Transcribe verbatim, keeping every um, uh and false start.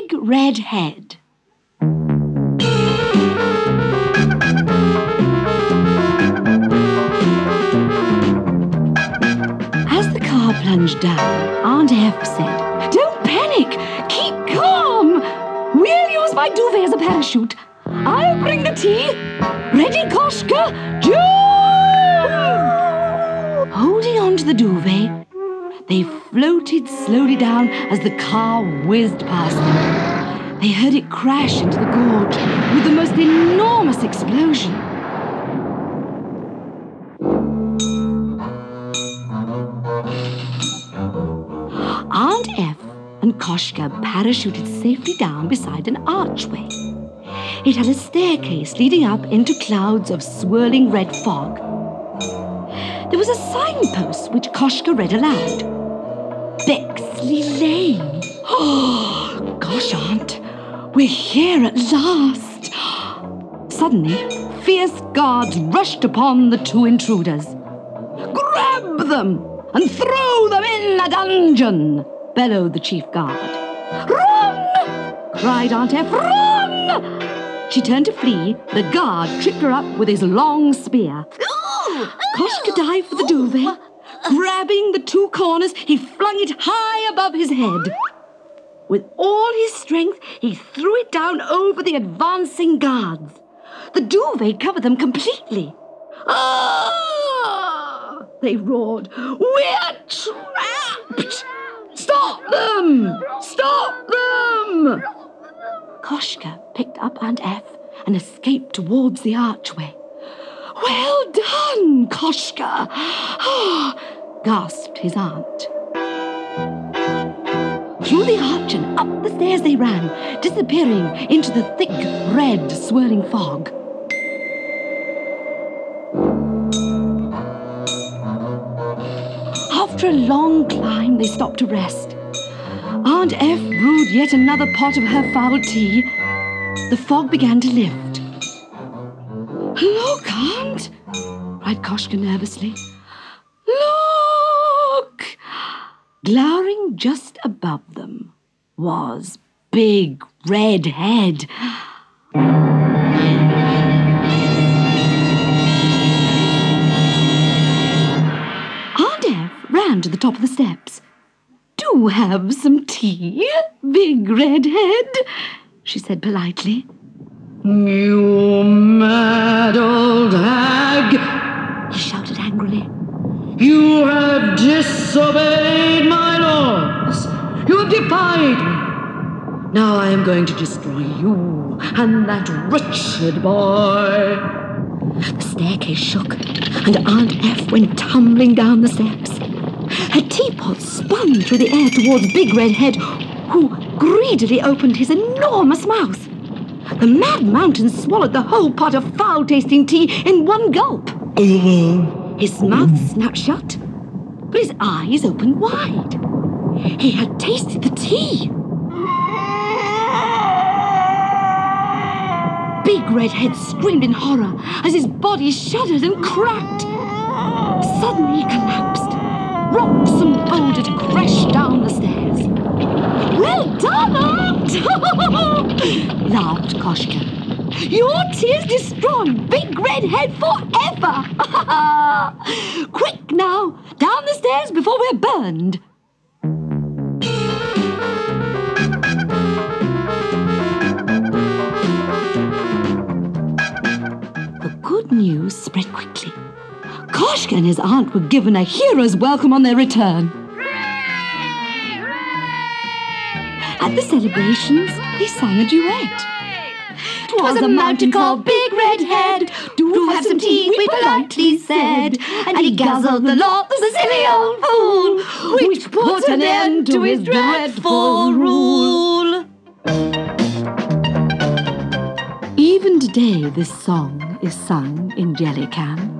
Big Red Head. As the car plunged down, Aunt F said, "Don't panic! Keep calm! We'll use my duvet as a parachute. I'll bring the tea. Ready, Koshka? Jump!" Holding on to the duvet, they floated slowly down as the car whizzed past them. They heard it crash into the gorge with the most enormous explosion. Aunt F and Koshka parachuted safely down beside an archway. It had a staircase leading up into clouds of swirling red fog. There was a signpost which Koshka read aloud. Bexley Lane. Oh, gosh, Aunt, we're here at last. Suddenly, fierce guards rushed upon the two intruders. "Grab them and throw them in a dungeon," bellowed the chief guard. "Run!" cried Aunt F. "Run!" She turned to flee. The guard tripped her up with his long spear. Koshka dived for the duvet. Grabbing the two corners, he flung it high above his head. With all his strength, he threw it down over the advancing guards. The duvet covered them completely. "Ah!" they roared. "We're trapped! Stop them! Stop them!" Koshka picked up Aunt F and escaped towards the archway. "Well done, Koshka!" gasped his aunt. Through the arch and up the stairs they ran, disappearing into the thick, red, swirling fog. After a long climb, they stopped to rest. Aunt F brewed yet another pot of her foul tea. The fog began to lift. "Look, Aunt!" cried Koshka nervously. "Look!" Glowering just above them was Big Red Head. Aunt F ran to the top of the steps. "Do have some tea, Big Red Head," she said politely. "You mad old hag!" he shouted angrily. "You have disobeyed my laws. You have defied me. Now I am going to destroy you and that wretched boy." The staircase shook, and Aunt F went tumbling down the steps. Her teapot spun through the air towards Big Red Head, who greedily opened his enormous mouth. The Mad Mountain swallowed the whole pot of foul-tasting tea in one gulp. His mouth snapped shut, but his eyes opened wide. He had tasted the tea. Big Red Head screamed in horror as his body shuddered and cracked. Suddenly he collapsed. Rocks and boulders crashed down the stairs. "Well done, Aunt!" laughed Koshka. "Your tears destroyed Big Red Head forever! Quick now, down the stairs before we're burned!" The good news spread quickly. Koshka and his aunt were given a hero's welcome on their return. At the celebrations, they sang a duet. "'Twas a mountain called Big Red Head, do have some tea, we politely said, and he guzzled the lot, the silly old fool, which put an end to his dreadful rule." Even today, this song is sung in Jellycan.